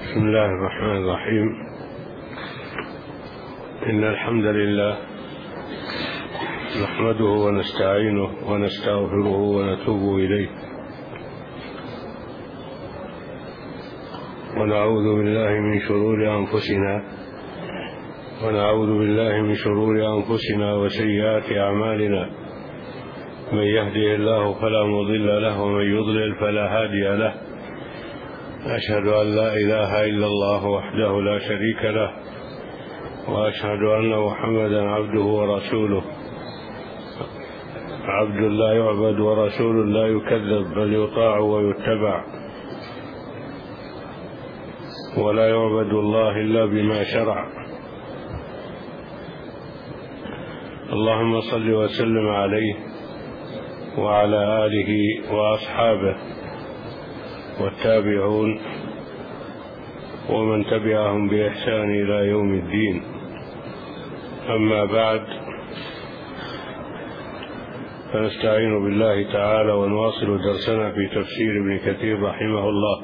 بسم الله الرحمن الرحيم. إن الحمد لله نحمده ونستعينه ونستغفره ونتوب إليه، ونعوذ بالله من شرور أنفسنا وسيئات أعمالنا. من يهده الله فلا مضل له ومن يضلل فلا هادي له. أشهد أن لا إله إلا الله وحده لا شريك له، وأشهد أن محمدا عبده ورسوله، عبد لا يعبد ورسول لا يكذب، بل يطاع ويتبع، ولا يعبد الله إلا بما شرع. اللهم صل وسلم عليه وعلى آله وأصحابه والتابعون ومن تبعهم بإحسان إلى يوم الدين. أما بعد، فنستعين بالله تعالى ونواصل درسنا في تفسير ابن كثير رحمه الله.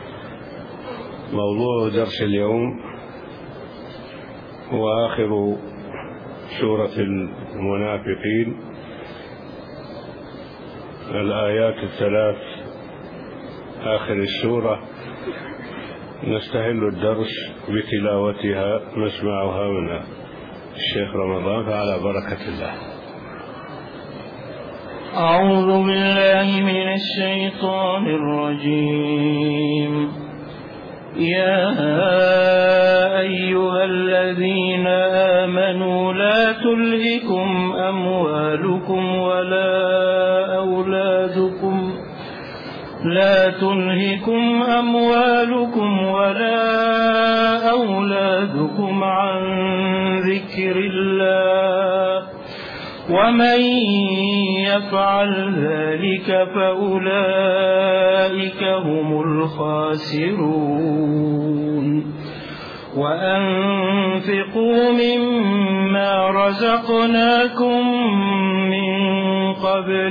موضوع درس اليوم هو آخر سورة المنافقين، الآيات الثلاث آخر السورة. نستهل الدرس بتلاوتها، نسمعها من الشيخ رمضان، فعلى بركة الله. أعوذ بالله من الشيطان الرجيم. يا أيها الذين آمنوا لا تلهكم أموالكم ولا أولادكم عن ذكر الله، ومن يفعل ذلك فأولئك هم الخاسرون. وأنفقوا مما رزقناكم من قبل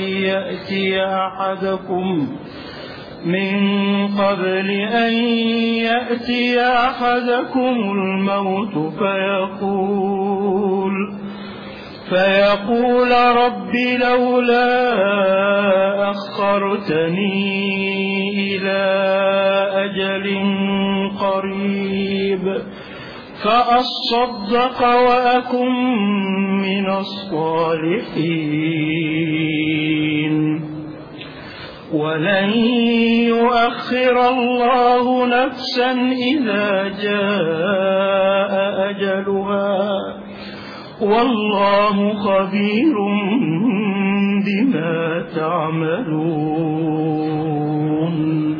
أن يأتي أحدكم الموت فيقول رب لولا أخرتني إلى أجل قريب فأصدق وأكن من الصالحين. ولن يؤخر الله نفسا إذا جاء أجلها، والله خبير بما تعملون.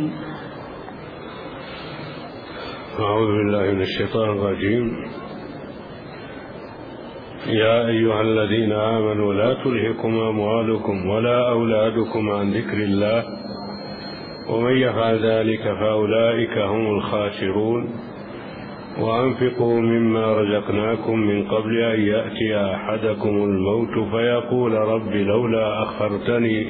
أعوذ بالله من الشيطان الرجيم. يا أيها الذين آمنوا لا تلهكم أموالكم ولا أولادكم عن ذكر الله، ومن يفعل ذلك فأولئك هم الخاسرون. وأنفقوا مما رزقناكم من قبل أن يأتي أحدكم الموت فيقول رب لولا أخرتني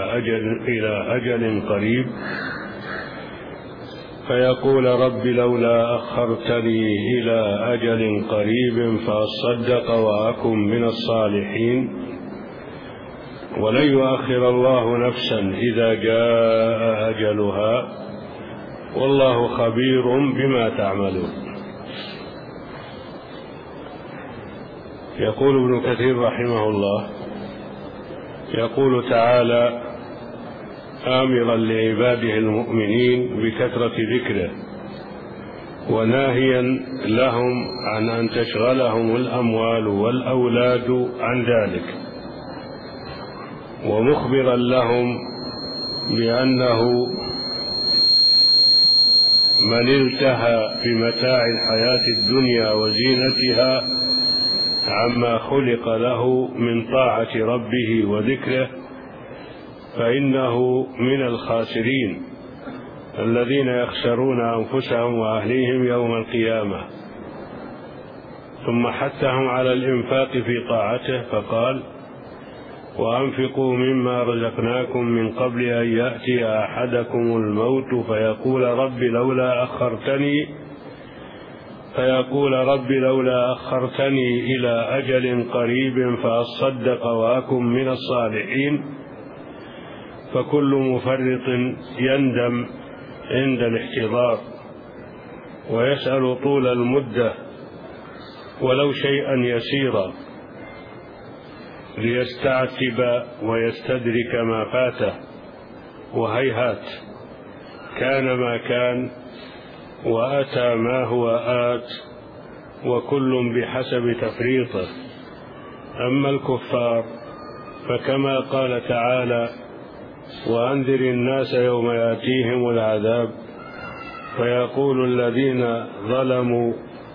إلى أجل قريب فأصدق وأكن من الصالحين. ولن يؤخر الله نفسا إذا جاء أجلها، والله خبير بما تعملون. يقول ابن كثير رحمه الله، يقول تعالى آمرا لعباده المؤمنين بكثرة ذكره، وناهيا لهم عن أن تشغلهم الأموال والأولاد عن ذلك، ومخبرا لهم بأنه من انتهى بمتاع الحياة الدنيا وزينتها عما خلق له من طاعة ربه وذكره فإنه من الخاسرين الذين يخسرون أنفسهم وأهليهم يوم القيامة. ثم حثهم على الإنفاق في طاعته فقال وأنفقوا مما رزقناكم من قبل أن يأتي أحدكم الموت فيقول رب لولا أخرتني إلى أجل قريب فأصدق وأكن من الصالحين. فكل مفرط يندم عند الاحتضار ويسأل طول المدة ولو شيئا يسيرا ليستعتب ويستدرك ما فاته، وهيهات كان ما كان وأتى ما هو آت، وكل بحسب تفريطه. أما الكفار فكما قال تعالى: وأنذر الناس يوم يأتيهم العذاب فيقول الذين ظلموا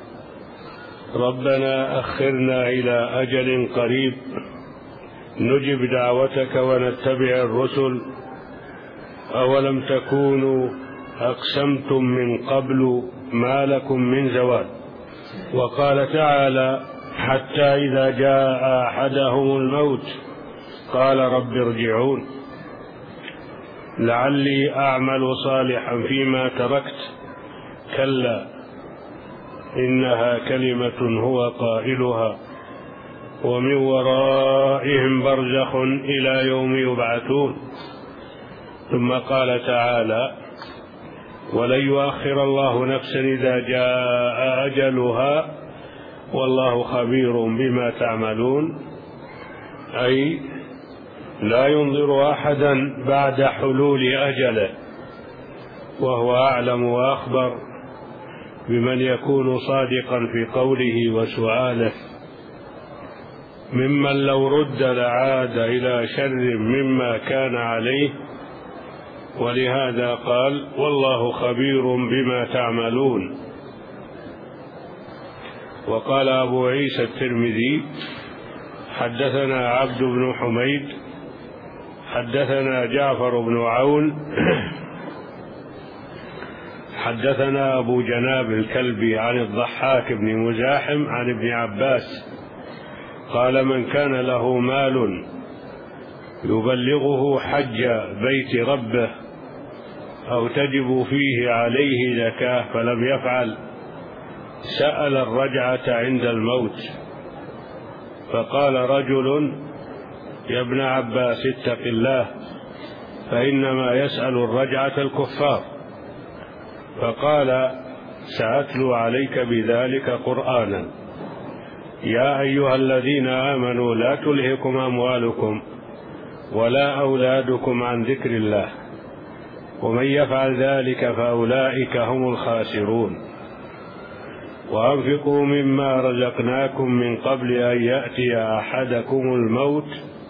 ربنا أخرنا إلى أجل قريب نجب دعوتك ونتبع الرسل أولم تكونوا أقسمتم من قبل ما لكم من زوال. وقال تعالى: حتى إذا جاء أحدهم الموت قال رب ارجعون لعلي أعمل صالحا فيما تركت كلا إنها كلمة هو قائلها ومن ورائهم برزخ إلى يوم يبعثون. ثم قال تعالى: ولن يؤخر الله نفسا إذا جاء أجلها والله خبير بما تعملون، أي لا ينظر أحدا بعد حلول أجله، وهو أعلم وأخبر بمن يكون صادقا في قوله وسؤاله، ممن لو رد لعاد إلى شر مما كان عليه. ولهذا قال: والله خبير بما تعملون. وقال أبو عيسى الترمذي: حدثنا عبد بن حميد حدثنا جعفر بن عون حدثنا أبو جناب الكلبي عن الضحاك بن مزاحم عن ابن عباس قال: من كان له مال يبلغه حج بيت ربه أو تجب فيه عليه زكاة فلم يفعل سأل الرجعة عند الموت. فقال رجل: يا ابن عباس اتق الله فإنما يسأل الرجعة الكفار. فقال: سأتلو عليك بذلك قرآنا. يا أيها الذين آمنوا لا تلهكم أموالكم ولا أولادكم عن ذكر الله ومن يفعل ذلك فأولئك هم الخاسرون. وأنفقوا مما رزقناكم من قبل أن يأتي أحدكم الموت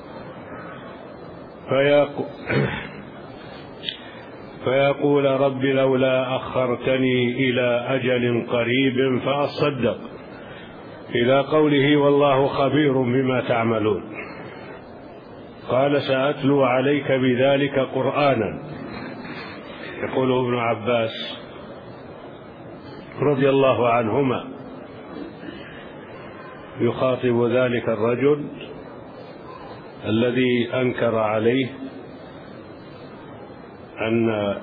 فيقول رب لولا أخرتني إلى أجل قريب فأصدق، إلى قوله والله خبير بما تعملون. قال: سأتلو عليك بذلك قرآنا. يقول ابن عباس رضي الله عنهما يخاطب ذلك الرجل الذي أنكر عليه أن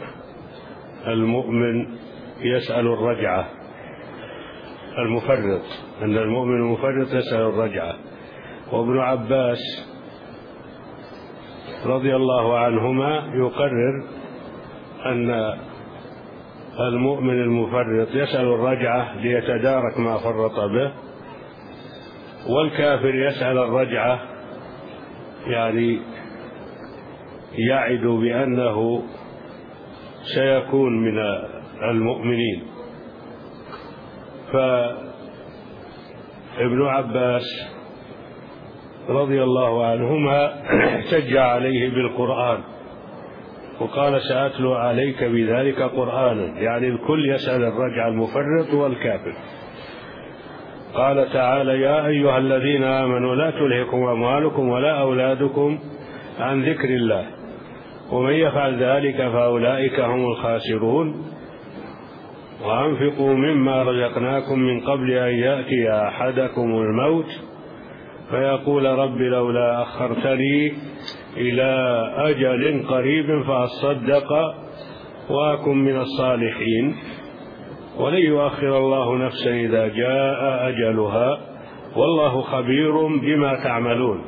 المؤمن يسأل الرجعة، المفرط، أن المؤمن المفرط يسأل الرجعة. وابن عباس رضي الله عنهما يقرر أن المؤمن المفرط يسأل الرجعة ليتدارك ما فرط به، والكافر يسأل الرجعة يعني يعد بأنه سيكون من المؤمنين. فابن عباس رضي الله عنهما احتج عليه بالقرآن وقال: سأتلو عليك بذلك قرآنا، يعني الكل يسأل الرجع، المفرط والكافر. قال تعالى: يا أيها الذين آمنوا لا تلهكم أموالكم ولا أولادكم عن ذكر الله ومن يفعل ذلك فأولئك هم الخاسرون. وأنفقوا مما رزقناكم من قبل أن يأتي أحدكم الموت فيقول رب لولا أخرتني إلى أجل قريب فأصدق وأكن من الصالحين. ولن يؤخر الله نفسا إذا جاء أجلها والله خبير بما تعملون.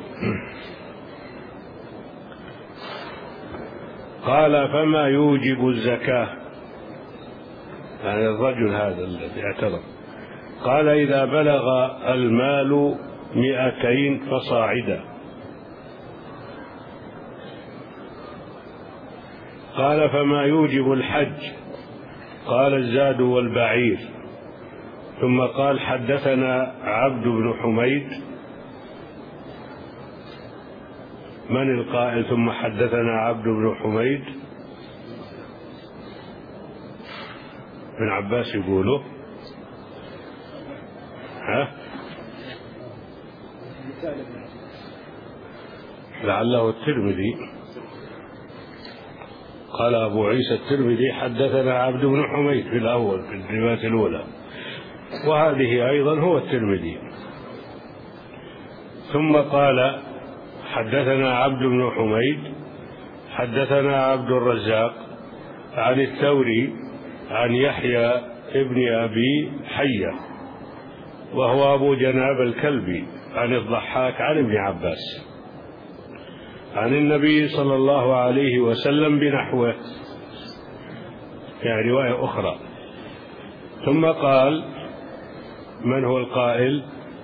قال فما يوجب الزكاة، يعني الرجل هذا الذي اعترض، قال إذا بلغ المال 200 فصاعدا. قال فما يوجب الحج، قال الزاد والبعير. ثم قال حدثنا عبد بن حميد. من القائل ثم حدثنا عبد بن حميد؟ ابن عباس يقوله، ها لعله الترمذي. قال أبو عيسى الترمذي حدثنا عبد بن حميد في الأول في الرواية الأولى، وهذه أيضا هو الترمذي. ثم قال حدثنا عبد بن حميد حدثنا عبد الرزاق عن الثوري عن يحيى ابن أبي حية وهو أبو جناب الكلبي عن الضحاك عن ابن عباس عن النبي صلى الله عليه وسلم بنحوه، يعني رواية أخرى. ثم قال من هو القائل؟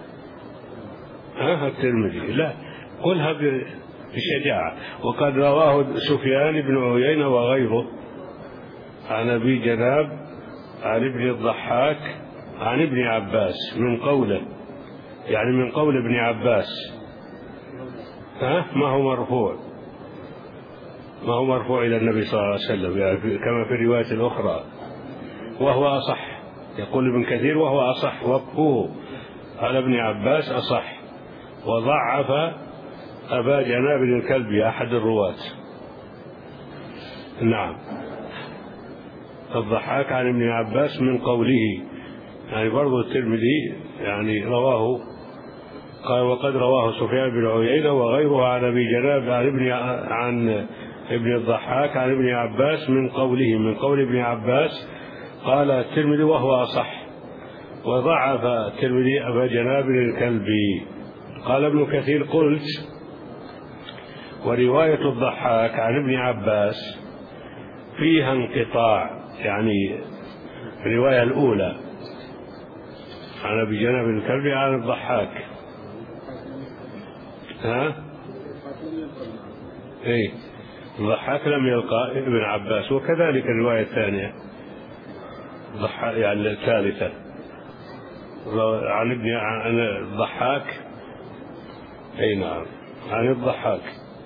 الترمذي. لا، قلها بشجاعة. وقد رواه سفيان بن عيينة وغيره عن أبي جناب عن ابن الضحاك عن ابن عباس من قوله، يعني من قول ابن عباس. ما هو مرفوع، ما هو مرفوع إلى النبي صلى الله عليه وسلم، يعني كما في الرواية الأخرى، وهو أصح. يقول ابن كثير وهو أصح، وقفوه على ابن عباس أصح. وضعف أبا جناب الكلبي أحد الرواة. نعم، الضحاك عن ابن عباس من قوله، يعني برضو الترمذي يعني رواه. قال وقد رواه سفيان بن عيينة وغيره عن أبي جناب عن ابن الضحاك عن ابن عباس من قوله، من قول ابن عباس. قال الترمذي وهو أصح، وضعف الترمذي أبا جناب الكلبي. قال ابن كثير قلت ورواية الضحاك عن ابن عباس فيها انقطاع، يعني الرواية الأولى عن أبي جناب الكلبي عن الضحاك. الضحاك لم يلقى ابن عباس، وكذلك الرواية الثانية يعني الثالثة عن الضحاك. نعم، عن الضحاك.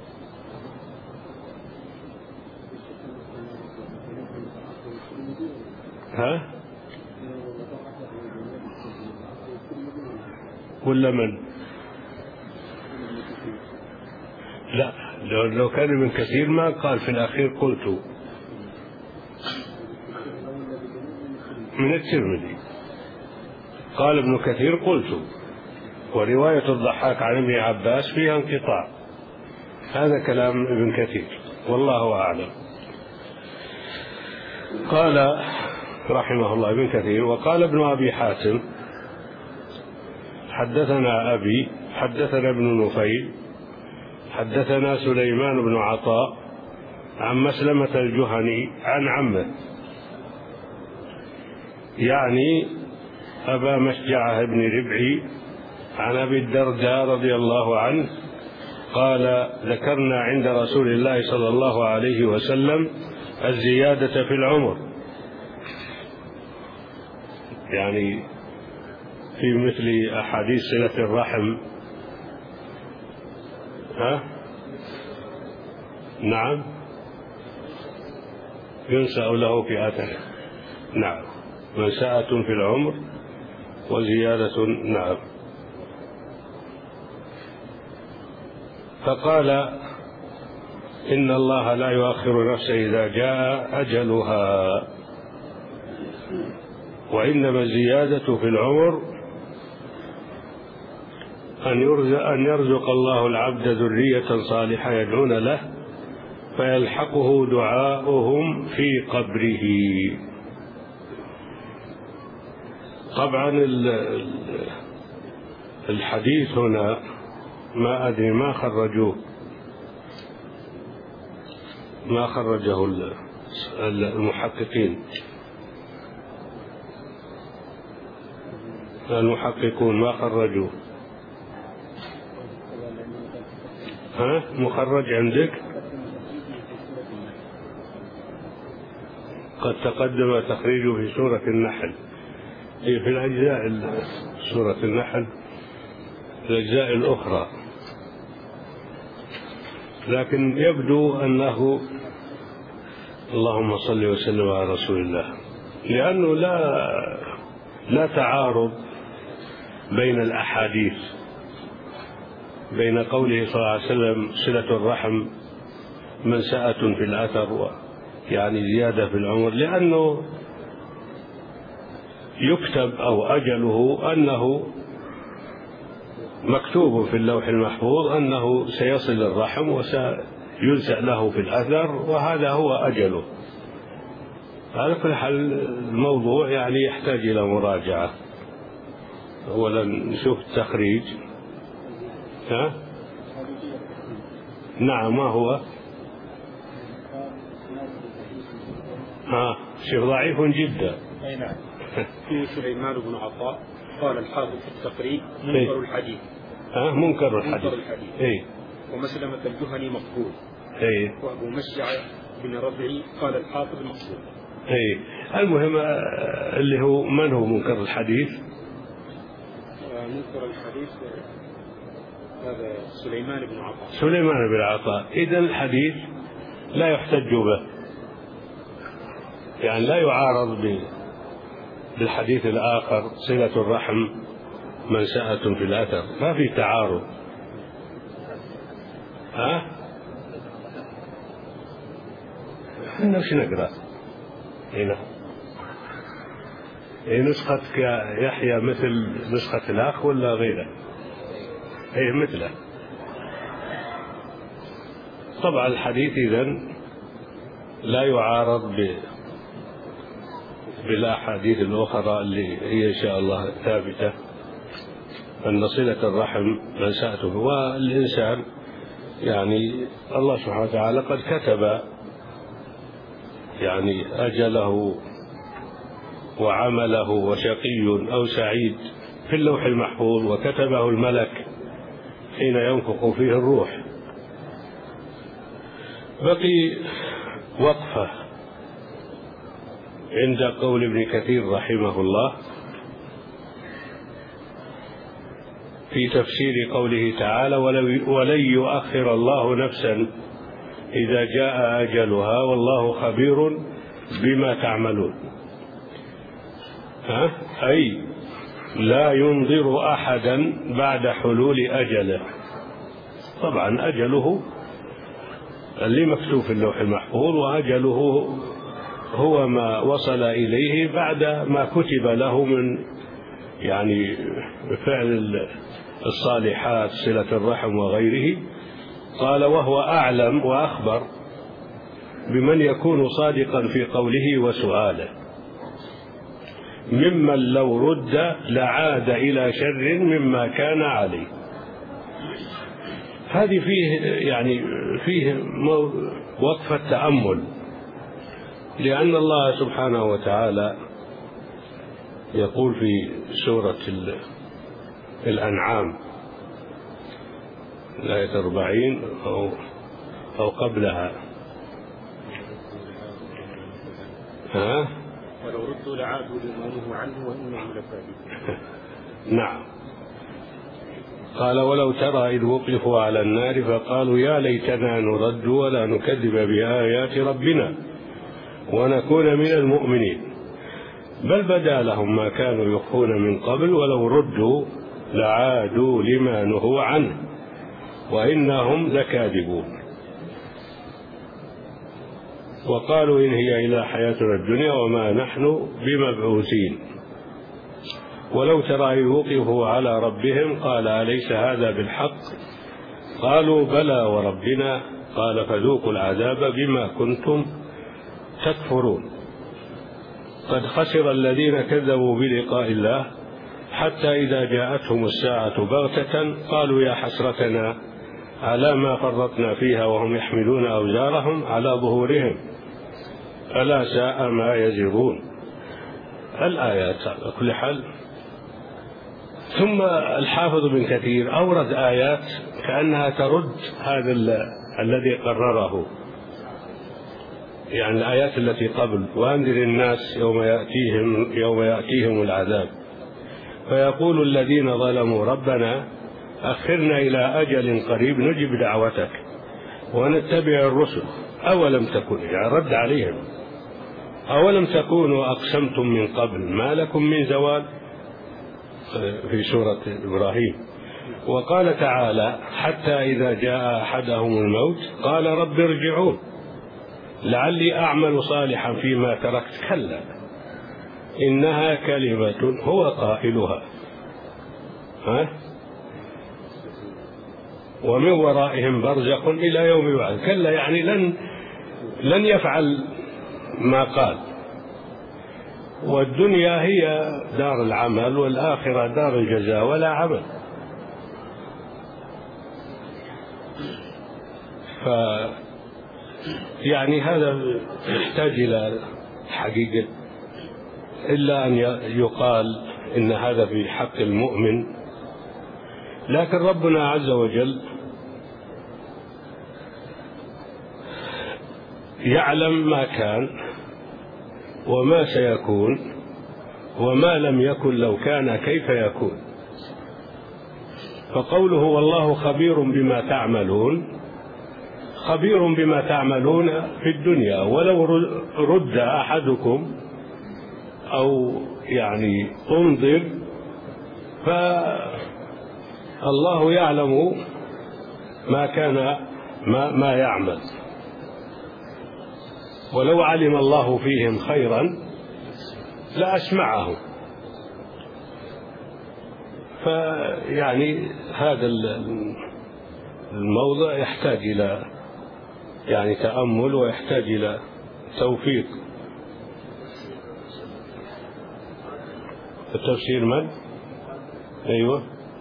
ولا من؟ لا، لو كان من كثير ما قال في الأخير قلت. من الترمذي قال ابن كثير قلت، ورواية الضحاك عن ابن عباس فيها انقطاع. هذا كلام ابن كثير والله أعلم. قال رحمه الله ابن كثير وقال ابن أبي حاتم حدثنا أبي حدثنا ابن نفيل حدثنا سليمان بن عطاء عن مسلمة الجهني عن عمه، يعني أبا مشجعة بن ربعي، عن أبي الدرداء رضي الله عنه قال ذكرنا عند رسول الله صلى الله عليه وسلم الزيادة في العمر، يعني في مثل أحاديث صلة الرحم. نعم، ينسأ له في أثره. نعم، منسأة في العمر وزيادة. نعم. فقال إن الله لا يؤخر نفسا إذا جاء أجلها، وإنما الزيادة في العمر أن يرزق الله العبد ذرية صالحة يدعون له فيلحقه دعاؤهم في قبره. طبعا الحديث هنا ما أدري ما خرجه المحققون ما خرجوه. مخرج عندك؟ قد تقدم تخريجه في سورة النحل، في الأجزاء سورة النحل الأجزاء الأخرى، لكن يبدو أنه اللهم صل وسلم على رسول الله، لأنه لا تعارض بين الأحاديث، بين قوله صلى الله عليه وسلم صلة الرحم منسأة في الأثر، يعني زيادة في العمر، لأنه يكتب أو أجله أنه مكتوب في اللوح المحفوظ أنه سيصل الرحم وسينسأ له في الأثر، وهذا هو أجله. على كل حال الموضوع يعني يحتاج إلى مراجعة. أولا نشوف التخريج. نعم، ما هو؟ شيء ضعيف جدا. أي نعم. في سليمان بن عطاء قال الحافظ في التقريب منكر الحديث. منكر الحديث. ومسلمة الجهني مقبول. وأبو مشجع بن ربعي قال الحافظ مقبول. المهم اللي هو من هو منكر الحديث؟ منكر الحديث هذا سليمان بن عطاء. إذن الحديث لا يحتج به، يعني لا يعارض بالحديث الآخر صلة الرحم منسأة في الأثر، ما في تعارض. وش نقرأ هنا؟ نسختك يا يحيى مثل نسخة الأخ ولا غيره؟ مثله. طبعا الحديث إذن لا يعارض بالأحاديث الأخرى اللي هي إن شاء الله ثابتة، أن صلة الرحم منسأته. والإنسان يعني الله سبحانه وتعالى قد كتب يعني أجله وعمله وشقي أو سعيد في اللوح المحفوظ، وكتبه الملك حين ينفخ فيه الروح. بقي وقفة عند قول ابن كثير رحمه الله في تفسير قوله تعالى: ولن يؤخر الله نفسا إذا جاء أجلها والله خبير بما تعملون. أي لا ينظر أحدا بعد حلول أجله. طبعا أجله اللي مكتوب في اللوح المحفوظ، وأجله هو ما وصل إليه بعد ما كتب له من يعني فعل الصالحات صلة الرحم وغيره. قال: وهو أعلم وأخبر بمن يكون صادقا في قوله وسؤاله، ممن لو رد لعاد إلى شر مما كان عليه. هذه فيه وقفة تأمل، لأن الله سبحانه وتعالى يقول في سورة الأنعام الآية 40 أو قبلها: ولو ردوا لعادوا لما نهوا عنه وإنهم لكاذبون. نعم. قال: ولو ترى إذ وقفوا على النار فقالوا يا ليتنا نرد ولا نكذب بآيات ربنا ونكون من المؤمنين، بل بدا لهم ما كانوا يخفون من قبل ولو ردوا لعادوا لما نهوا عنه وإنهم لكاذبون. وقالوا إن هي إلا حياتنا الدنيا وما نحن بمبعوثين. ولو ترى يوقفوا على ربهم قال أليس هذا بالحق قالوا بلى وربنا قال فذوقوا العذاب بما كنتم تكفرون قد خسر الذين كذبوا بلقاء الله حتى إذا جاءتهم الساعة بغتة قالوا يا حسرتنا على ما فرطنا فيها وهم يحملون أوزارهم على ظهورهم ألا ساء ما يزرون. الآيات على كل حال. ثم الحافظ ابن كثير أورد آيات كأنها ترد هذا الذي قرره، يعني الآيات التي قبل وأنذر الناس يوم يأتيهم العذاب فيقول الذين ظلموا ربنا أخرنا إلى أجل قريب نجب دعوتك ونتبع الرسل أولم تكن، يعني رد عليهم، أولم تكونوا أقسمتم من قبل ما لكم من زوال في سورة إبراهيم. وقال تعالى حتى إذا جاء أحدهم الموت قال رب ارجعون لعلي أعمل صالحا فيما تركت كلا إنها كلمة هو قائلها ومن ورائهم برزخ إلى يوم يبعث. كلا يعني لن يفعل ما قال. والدنيا هي دار العمل والآخرة دار الجزاء ولا عمل. يعني هذا يحتاج إلى حقيقة، إلا أن يقال إن هذا في حق المؤمن، لكن ربنا عز وجل يعلم ما كان وما سيكون وما لم يكن لو كان كيف يكون. فقوله والله خبير بما تعملون، خبير بما تعملون في الدنيا، ولو رد أحدكم أو يعني انظر فالله يعلم ما كان ما يعمل، ولو علم الله فيهم خيرا لأسمعهم. فيعني هذا الموضع يحتاج إلى يعني تأمل ويحتاج إلى توفيق. التفسير من؟ أيوة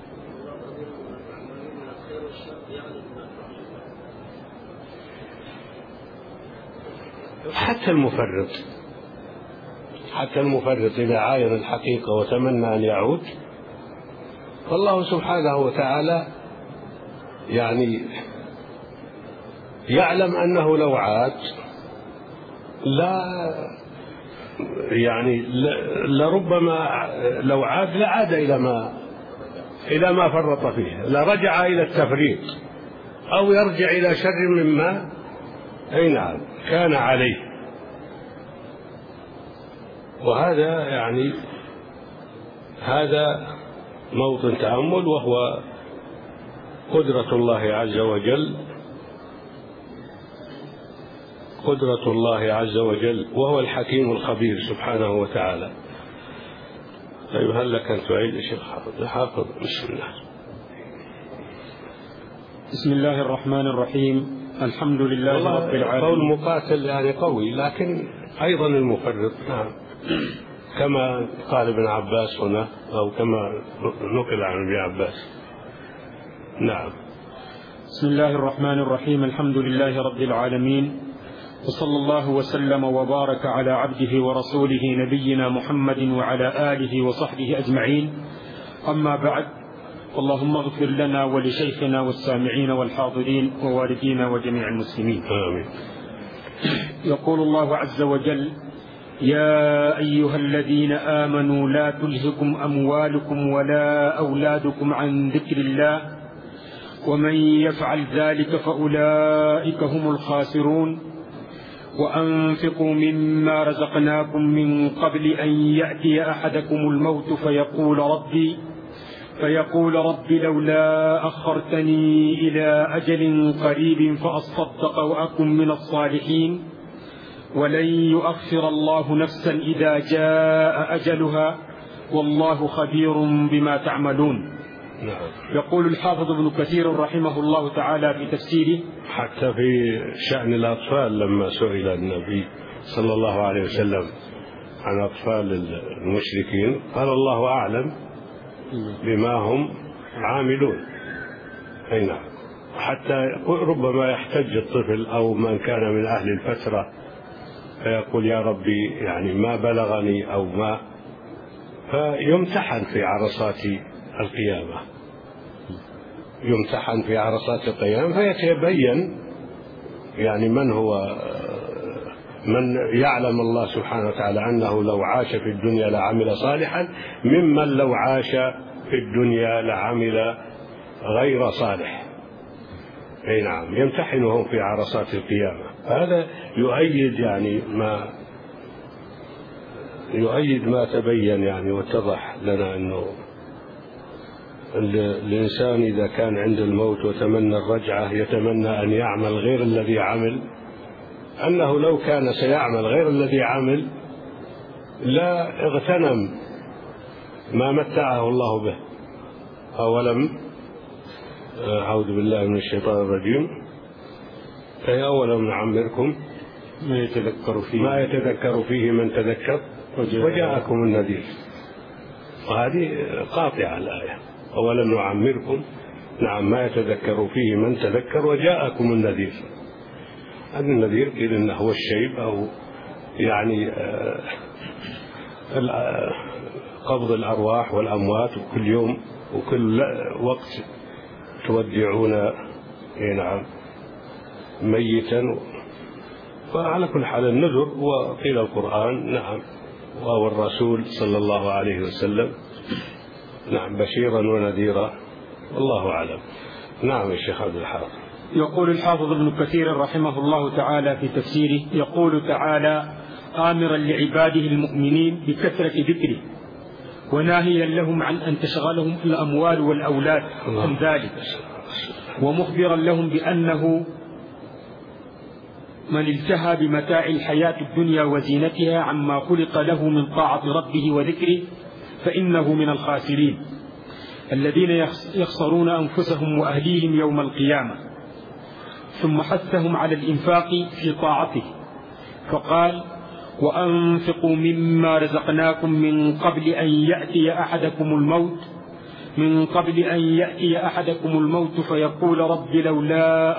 حتى المفرط إذا عاين الحقيقة وتمنى أن يعود، فالله سبحانه وتعالى يعني يعلم أنه لو عاد لربما لو عاد لعاد إلى ما فرط فيه، لرجع إلى التفريط أو يرجع إلى شر مما نعم كان عليه. وهذا يعني هذا موطن تأمل، وهو قدرة الله عز وجل، قدرة الله عز وجل، وهو الحكيم الخبير سبحانه وتعالى. طيب هل لك أن تعيد الشيخ حافظ؟ بسم الله. بسم الله الرحمن الرحيم. الحمد لله رب العالمين. قول مقاتل يعني قوي، لكن أيضا المفرط نعم كما قال ابن عباس هنا، أو كما نقل عن ابن عباس. نعم. بسم الله الرحمن الرحيم. الحمد لله رب العالمين، وصلى الله وسلم وبارك على عبده ورسوله نبينا محمد وعلى آله وصحبه أجمعين. أما بعد، اللهم اغفر لنا ولشيخنا والسامعين والحاضرين ووالدينا وجميع المسلمين. آمين. يقول الله عز وجل: يا أيها الذين آمنوا لا تلهكم أموالكم ولا أولادكم عن ذكر الله ومن يفعل ذلك فأولئك هم الخاسرون وأنفقوا مما رزقناكم من قبل أن يأتي أحدكم الموت فيقول ربي لولا أخرتني إلى أجل قريب فأصدق وأكن من الصالحين ولن يؤخر الله نفسا إذا جاء أجلها والله خبير بما تعملون. نعم. يقول الحافظ ابن كثير رحمه الله تعالى في تفسيره: حتى في شأن الأطفال لما سئل النبي صلى الله عليه وسلم عن أطفال المشركين قال الله أعلم بما هم عاملون. أي نعم. حتى ربما يحتج الطفل أو من كان من أهل الفترة فيقول يا ربي يعني ما بلغني أو ما، فيمتحن في عرصات القيامة، يمتحن في عرصات القيامة فيتبين يعني من هو، من يعلم الله سبحانه وتعالى أنه لو عاش في الدنيا لعمل صالحا ممن لو عاش في الدنيا لعمل غير صالح. أي نعم. يمتحنهم في عرصات القيامة. هذا يؤيد ما تبين يعني واتضح لنا أنه الإنسان إذا كان عند الموت وتمنى الرجعة يتمنى أن يعمل غير الذي عمل، أنه لو كان سيعمل غير الذي عمل لا اغتنم ما متعه الله به. أولم أعوذ بالله من الشيطان الرجيم أولم نعمركم ما يتذكر فيه من تذكر وجاءكم النذير. وهذه قاطعة الآية. أولم نعمركم نعم ما يتذكر فيه من تذكر وجاءكم النذير. هذا النذير قيل إنه هو الشيب أو يعني قبض الأرواح والأموات، وكل يوم وكل وقت تودعون نعم ميتا. وعلى كل حال النذر وقيل القرآن نعم وهو الرسول صلى الله عليه وسلم نعم بشيرا ونذيرا، والله أعلم. نعم يا شيخ عبد الحافظ. يقول الحافظ ابن كثير رحمه الله تعالى في تفسيره: يقول تعالى آمرا لعباده المؤمنين بكثرة ذكره وناهيا لهم عن أن تشغلهم الأموال والأولاد عن ذلك، ومخبرا لهم بأنه من التهى بمتاع الحياة الدنيا وزينتها عما خلق له من طاعة ربه وذكره فإنه من الخاسرين الذين يخسرون أنفسهم وأهليهم يوم القيامة. ثم حثهم على الإنفاق في طاعته فقال: وأنفقوا مما رزقناكم من قبل أن يأتي أحدكم الموت فيقول رب لولا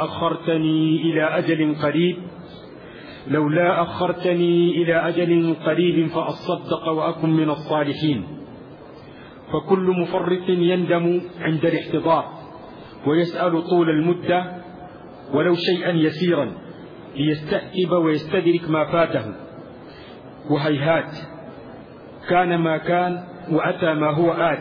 أخرتني إلى أجل قريب فأصدق وأكن من الصالحين. فكل مفرط يندم عند الاحتضار ويسأل طول المدة ولو شيئا يسيرا ليستأتب ويستدرك ما فاته، وهيهات كان ما كان وأتى ما هو آت،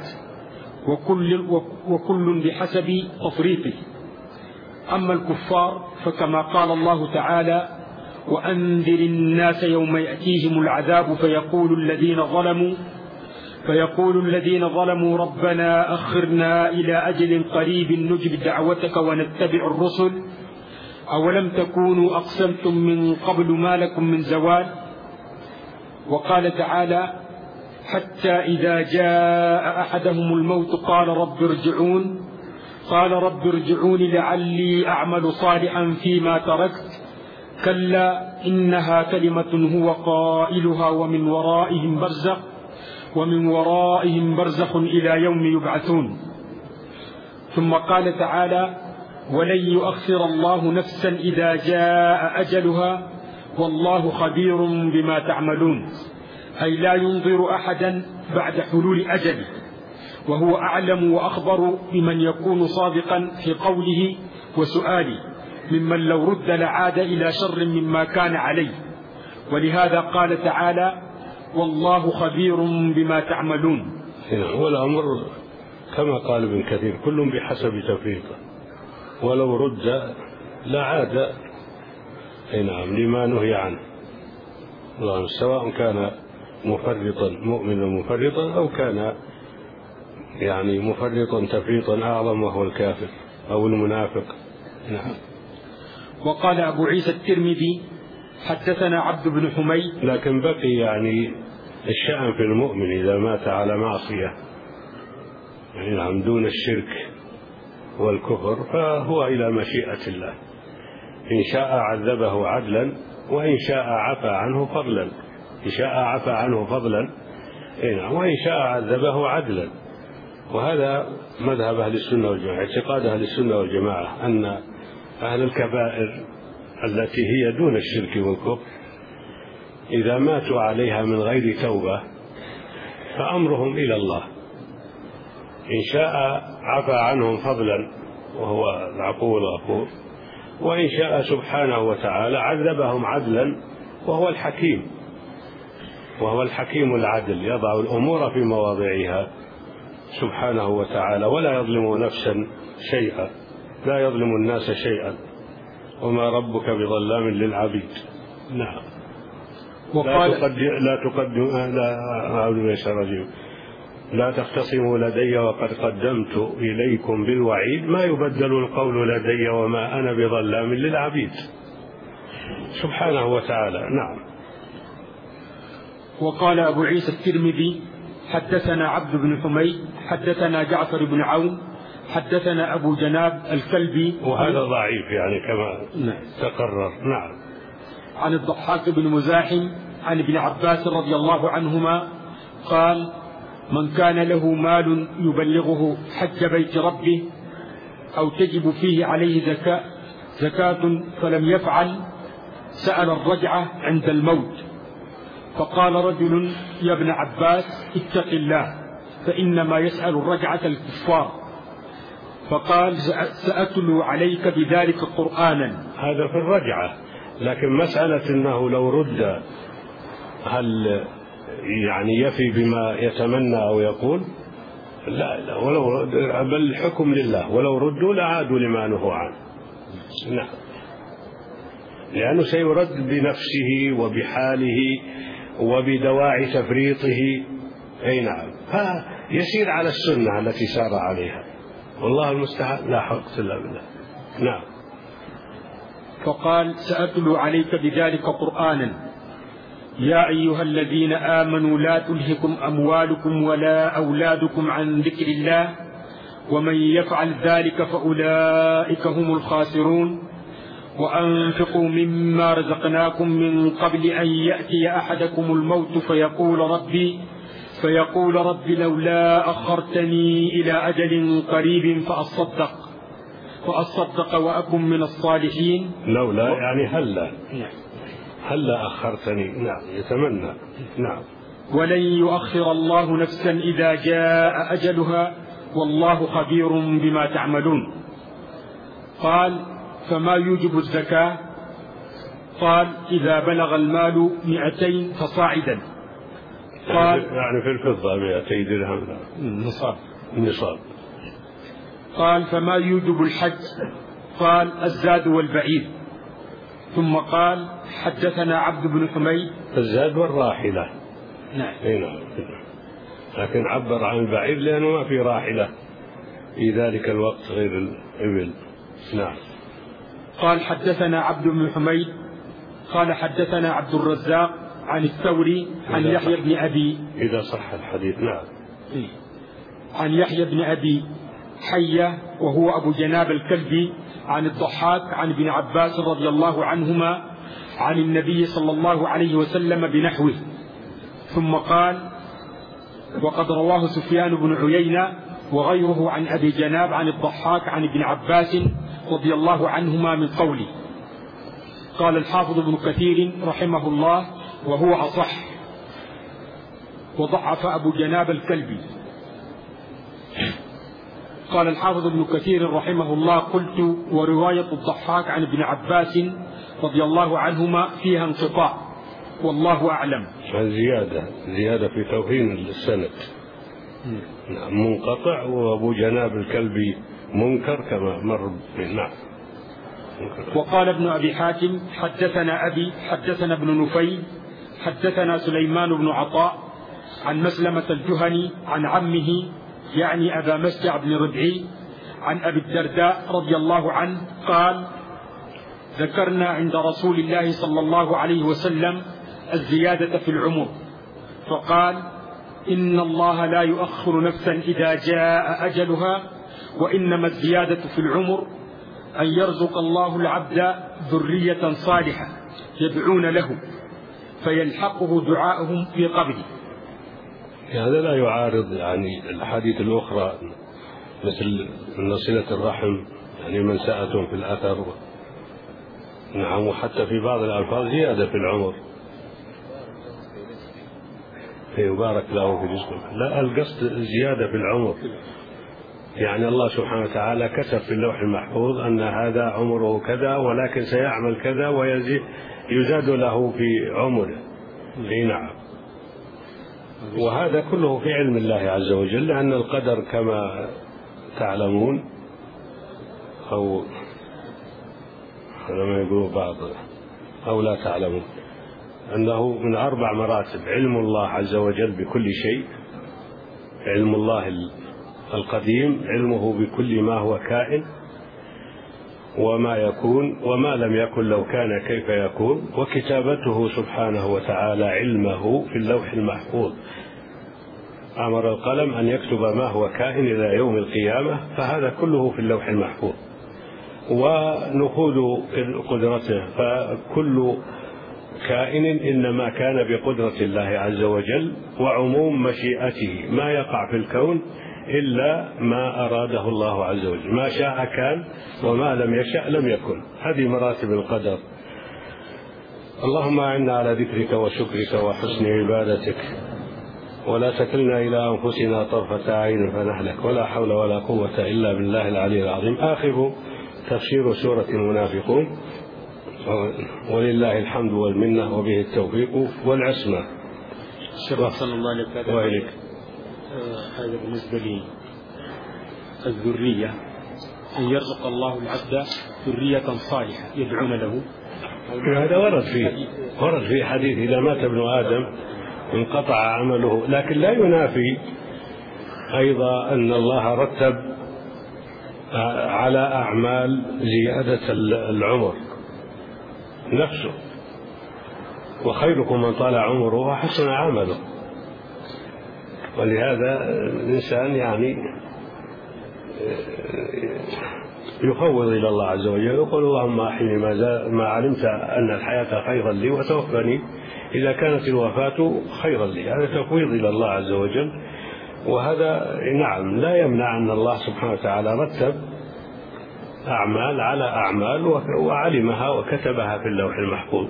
وكل بحسب تفريطه. أما الكفار فكما قال الله تعالى: وأنذر الناس يوم يأتيهم العذاب فيقول الذين ظلموا ربنا أخرنا إلى أجل قريب نجب دعوتك ونتبع الرسل أولم تكونوا أقسمتم من قبل ما لكم من زوال. وقال تعالى: حتى إذا جاء أحدهم الموت قال رب ارجعون لعلي أعمل صالحا فيما تركت كلا إنها كلمة هو قائلها ومن ورائهم برزخ إلى يوم يبعثون. ثم قال تعالى: ولن يؤخر الله نفسا إذا جاء أجلها والله خبير بما تعملون، أي لا ينظر أحدا بعد حلول أجله، وهو أعلم وأخبر بمن يكون صادقا في قوله وسؤاله ممن لو رد لعاد إلى شر مما كان عليه. ولهذا قال تعالى: والله خبير بما تعملون. هو الأمر كما قال ابن كثير كل بحسب تفريطه، ولو رد لعاد نعم لما نهي عنه، سواء كان مفرطا مؤمنا مفرطا أو كان يعني مفرطا تفريطا أعظم وهو الكافر أو المنافق. نعم. وقال أبو عيسى الترمذي: حدثنا عبد بن حميد. لكن بقي يعني الشأن في المؤمن إذا مات على معصية يعني دون الشرك والكفر فهو إلى مشيئة الله، إن شاء عذبه عدلا وإن شاء عفى عنه فضلا، إن شاء عفى عنه فضلا وإن شاء عذبه عدلا. وهذا مذهب أهل السنة والجماعة، اعتقاد أهل السنة والجماعة أن أهل الكبائر التي هي دون الشرك والكفر إذا ماتوا عليها من غير توبة فأمرهم إلى الله، إن شاء عفى عنهم فضلا وهو العفو الغفور، وإن شاء سبحانه وتعالى عذبهم عدلا وهو الحكيم، وهو الحكيم العدل، يضع الأمور في مواضعها سبحانه وتعالى ولا يظلم نفسا شيئا، لا يظلم الناس شيئا، وما ربك بظلام للعبيد. نعم. لا تختصموا لدي وقد قدمت إليكم بالوعيد، ما يبدل القول لدي وما أنا بظلام للعبيد سبحانه وتعالى. نعم. وقال أبو عيسى الترمذي حدثنا عبد بن حميد حدثنا جعفر بن عون حدثنا أبو جناب الكلبي، وهذا ضعيف يعني كما تقرر. نعم. عن الضحاك بن مزاحم عن ابن عباس رضي الله عنهما قال: من كان له مال يبلغه حج بيت ربه أو تجب فيه عليه زكاة فلم يفعل سأل الرجعة عند الموت. فقال رجل: يا ابن عباس اتق الله، فإنما يسأل الرجعة الكفار. فقال: سأتلو عليك بذلك قرآنا. هذا في الرجعة، لكن مسألة أنه لو رد هل يعني يفي بما يتمنى أو يقول؟ لا، ولو بل الحكم لله، ولو ردوا لعادوا لما نهوا عنه. نعم. لأنه سيرد بنفسه وبحاله وبدواعي تفريطه. أي نعم. فيسير على السنة التي سار عليها، والله المستعان، لا حول إلا بالله. نعم. فقال: سأتلو عليك بذلك قرآنا. يا أيها الذين آمنوا لا تلهكم أموالكم ولا أولادكم عن ذكر الله ومن يفعل ذلك فأولئك هم الخاسرون. وأنفقوا مما رزقناكم من قبل أن يأتي أحدكم الموت فيقول ربي لولا أخرتني إلى أجل قريب فأصدق وأكن من الصالحين. لولا يعني هلا أخرتني. نعم، يتمنى. نعم. ولن يؤخر الله نفسا إذا جاء أجلها والله خبير بما تعملون. قال: فما يوجب الزكاة؟ قال: إذا بلغ المال 200 فصاعدا. قال: يعني في الفضة 200 درهم نصاب. قال: فما يوجب الحج؟ قال: الزاد والبعير. ثم قال: حدثنا عبد بن حميد. الزاد والراحلة. نعم. لكن عبر عن البعير لأنه ما في راحلة في ذلك الوقت غير الإبل. نعم. قال: حدثنا عبد بن حميد قال: حدثنا عبد الرزاق عن الثوري عن يحيى بن أبي، إذا صح الحديث. نعم. عن يحيى بن أبي حية وهو أبو جناب الكلبي عن الضحاك عن ابن عباس رضي الله عنهما عن النبي صلى الله عليه وسلم بنحوه. ثم قال: وقد رواه سفيان بن عيينة وغيره عن أبي جناب عن الضحاك عن ابن عباس رضي الله عنهما من قوله. قال الحافظ ابن كثير رحمه الله وهو أصح، وضعف أبو جناب الكلبي. قال الحافظ ابن كثير رحمه الله: قلت: ورواية الضحاك عن ابن عباس رضي الله عنهما فيها انقطاع والله أعلم. زيادة في توهين السند. منقطع، وأبو جناب الكلبي منكر كما مر. نعم. وقال ابن أبي حاتم: حدثنا أبي حدثنا ابن نفيل حدثنا سليمان بن عطاء عن مسلمة الجهني عن عمه يعني أبا مسجع بن ربعي عن أبي الدرداء رضي الله عنه قال: ذكرنا عند رسول الله صلى الله عليه وسلم الزيادة في العمر، فقال: إن الله لا يؤخر نفسا إذا جاء أجلها، وإنما الزيادة في العمر أن يرزق الله العبد ذرية صالحة يدعون له فيلحقه دعاؤهم في قبره. هذا لا يعارض يعني الحديث الأخرى مثل صلة الرحم، يعني منسأة في الأثر. نعم، وحتى في بعض الألفاظ زيادة في العمر. يبارك له في رزقه. لا، القصد زيادة في العمر، يعني الله سبحانه وتعالى كتب في اللوح المحفوظ أن هذا عمره كذا ولكن سيعمل كذا ويزاد له في عمره. نعم، وهذا كله في علم الله عز وجل، لأن القدر كما تعلمون أو لما يقولوا بعض أو لا تعلمون أنه من 4 مراتب: علم الله عز وجل بكل شيء، علم الله القديم، علمه بكل ما هو كائن وما يكون وما لم يكن لو كان كيف يكون، وكتابته سبحانه وتعالى علمه في اللوح المحفوظ. أمر القلم أن يكتب ما هو كائن إلى يوم القيامة، فهذا كله في اللوح المحفوظ. ونفوذ قدرته، فكل كائن إنما كان بقدرة الله عز وجل، وعموم مشيئته، ما يقع في الكون إلا ما أراده الله عز وجل، ما شاء كان وما لم يشأ لم يكن. هذه مراتب القدر. اللهم أعنا على ذكرك وشكرك وحسن عبادتك، ولا تكلنا إلى أنفسنا طرفة عين فنهلك، ولا حول ولا قوة إلا بالله العلي العظيم. آخر تفسير سورة المنافقون، ولله الحمد والمنة وبه التوفيق والعصمة. صلى الله عليه وسلم. هذا بالنسبة لي الذرية، أن يرزق الله العبد ذرية صالحة يدعون له. هذا ورد في حديث: إذا مات ابن آدم انقطع عمله. لكن لا ينافي أيضا أن الله رتب على أعمال زيادة العمر نفسه: وخيركم من طال عمره وحسن عمله. ولهذا الإنسان يعني يفوض إلى الله عز وجل، يقول: اللهم أحيني ما علمت أن الحياة خيرا لي، وتوفني إذا كانت الوفاة خيرا لي. هذا تفويض إلى الله عز وجل. وهذا نعم لا يمنع أن الله سبحانه وتعالى رتب أعمال على أعمال وعلمها وكتبها في اللوح المحفوظ.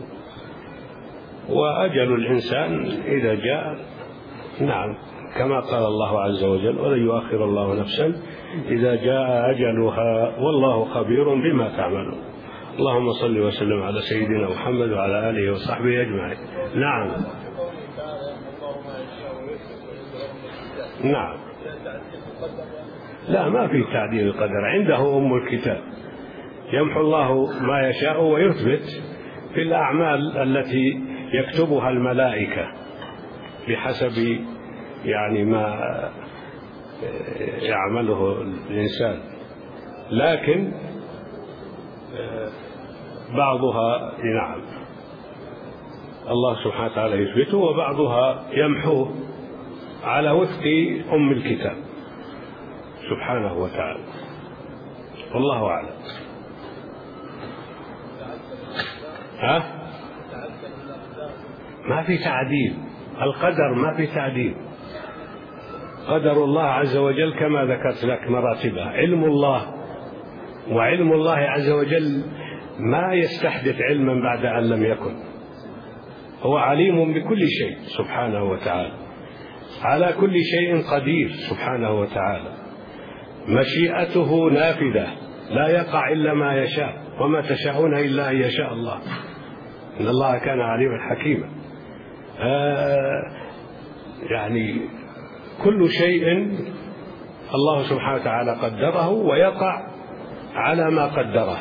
وأجل الإنسان إذا جاء، نعم، كما قال الله عز وجل: ولن يؤخر الله نفسا إذا جاء أجلها والله خبير بما تعملون. اللهم صل وسلم على سيدنا محمد وعلى آله وصحبه أجمعين. نعم، نعم، لا، ما في تعديل القدر، عنده أم الكتاب، يمحو الله ما يشاء ويثبت في الأعمال التي يكتبها الملائكة بحسب يعني ما يعمله الإنسان. لكن بعضها نعم الله سبحانه وتعالى يثبته، وبعضها يمحوه على وفق أم الكتاب سبحانه وتعالى. والله أعلم. ما في تعديل القدر، ما في تعديل. قدر الله عز وجل كما ذكرت لك مراتبه: علم الله، وعلم الله عز وجل ما يستحدث علما بعد أن لم يكن، هو عليم بكل شيء سبحانه وتعالى، على كل شيء قدير سبحانه وتعالى. مشيئته نافذة، لا يقع إلا ما يشاء، وما تشاءون إلا أن يشاء الله، إن الله كان عليما حكيما. يعني كل شيء الله سبحانه وتعالى قدره ويقع على ما قدره،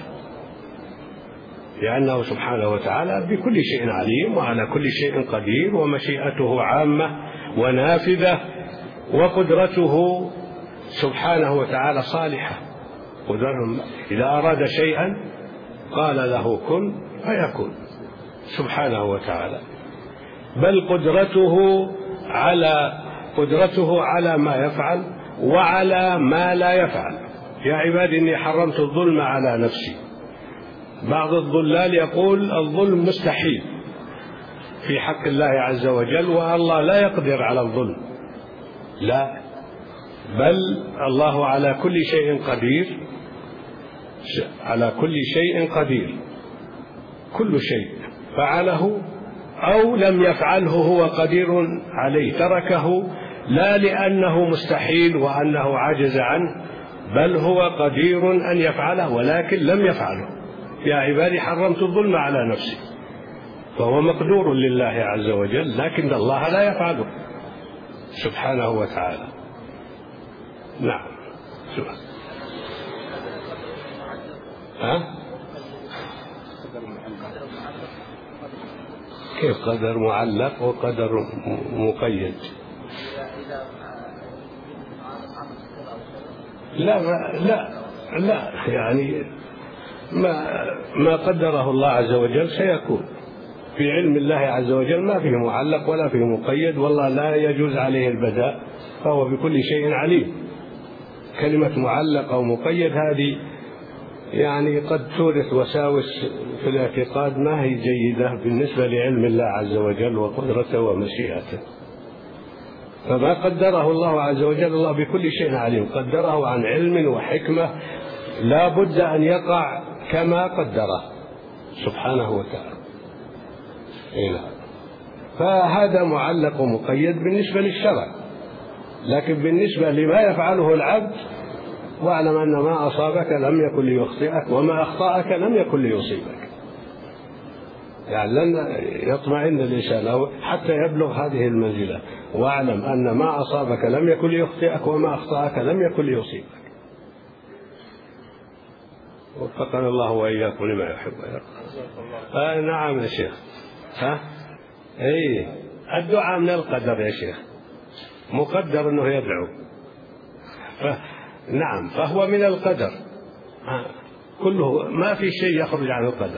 لأنه سبحانه وتعالى بكل شيء عليم وعلى كل شيء قدير، ومشيئته عامة ونافذة، وقدرته سبحانه وتعالى صالحة. إذا أراد شيئا قال له كن فيكون سبحانه وتعالى. بل قدرته على قدرته على ما يفعل وعلى ما لا يفعل. يا عبادي إني حرمت الظلم على نفسي. بعض الضلال يقول الظلم مستحيل في حق الله عز وجل، والله لا يقدر على الظلم. لا، بل الله على كل شيء قدير، على كل شيء قدير. كل شيء فعله أو لم يفعله هو قدير عليه، تركه لا لأنه مستحيل وأنه عاجز عنه، بل هو قدير أن يفعله ولكن لم يفعله. يا عبادي حرمت الظلم على نفسي، فهو مقدور لله عز وجل، لكن الله لا يفعله سبحانه وتعالى. نعم. كيف قدر معلق وقدر مقيد؟ لا لا لا، يعني ما قدره الله عز وجل سيكون. في علم الله عز وجل ما فيه معلق ولا فيه مقيد، والله لا يجوز عليه البداء، فهو بكل شيء عليم. كلمة معلق أو مقيد هذه يعني قد تورث وساوس في الاعتقاد ما هي جيدة بالنسبة لعلم الله عز وجل وقدرته ومشيئته. فما قدره الله عز وجل الله بكل شيء عليم، قدره عن علم وحكمة لا بد أن يقع كما قدره سبحانه وتعالى. فهذا معلق ومقيد بالنسبة للشرع، لكن بالنسبة لما يفعله العبد واعلم أن ما أصابك لم يكن ليخطئك وما أخطأك لم يكن ليصيبك. يعني لن يطمئن الإنسان حتى يبلغ هذه المنزلة، واعلم أن ما أصابك لم يكن ليخطئك وما أخطأك لم يكن ليصيبك. وفقنا الله وإياكم لما يحب ويرضى. نعم يا شيخ. الدعاء من القدر يا شيخ، مقدر أنه يدعو. نعم، فهو من القدر كله، ما في شيء يخرج عن القدر.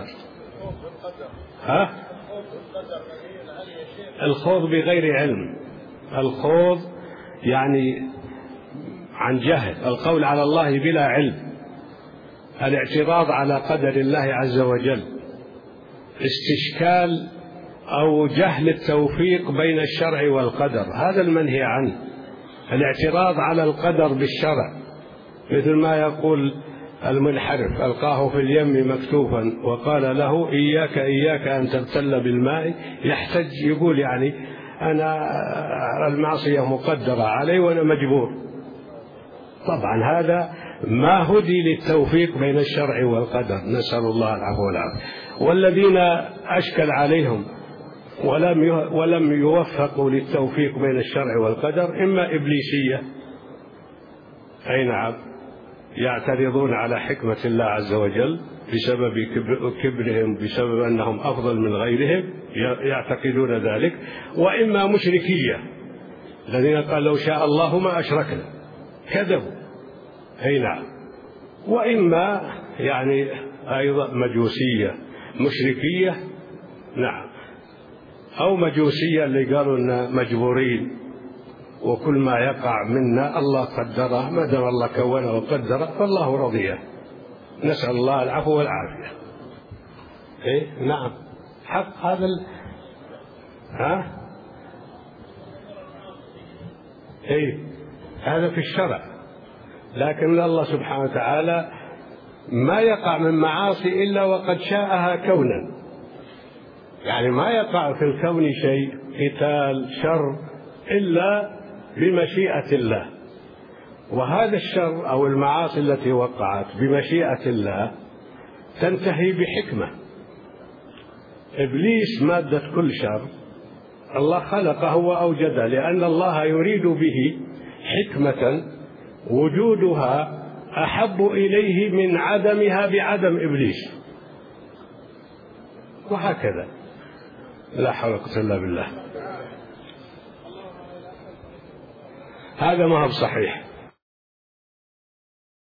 الخوض بغير علم، الخوض يعني عن جهل، القول على الله بلا علم، الاعتراض على قدر الله عز وجل، استشكال أو جهل التوفيق بين الشرع والقدر، هذا المنهي عنه. الاعتراض على القدر بالشرع، مثل ما يقول المنحرف ألقاه في اليم مكتوفا وقال له إياك إياك أن تبتل بالماء، يحتج يقول يعني أنا المعصية مقدرة علي وأنا مجبور. طبعا هذا ما هدي للتوفيق بين الشرع والقدر، نسأل الله العفو والعافية. والذين أشكل عليهم ولم يوفقوا للتوفيق بين الشرع والقدر إما إبليسية، أي نعم، يعترضون على حكمة الله عز وجل بسبب كبرهم، بسبب أنهم أفضل من غيرهم، يعتقدون ذلك. وإما مشركية، الذين قال لو شاء الله ما أشركنا، كذبوا، أي نعم. وإما يعني أيضا مجوسية، مشركية، نعم، أو مجوسية اللي قالوا إن مجبورين وكل ما يقع منا الله قدره، ما دام الله كونه وقدره فالله رضيه، نسأل الله العفو والعافية. نعم، حق هذا هذا في الشرع، لكن الله سبحانه وتعالى ما يقع من معاصي إلا وقد شاءها كونا، يعني ما يقع في الكون شيء قتال شر إلا بمشيئة الله. وهذا الشر أو المعاصي التي وقعت بمشيئة الله تنتهي بحكمة. إبليس مادة كل شر الله خلقه وأوجده، لأن الله يريد به حكمة وجودها أحب إليه من عدمها بعدم إبليس، وهكذا. لا حول ولا قوة إلا بالله. هذا ما هو صحيح.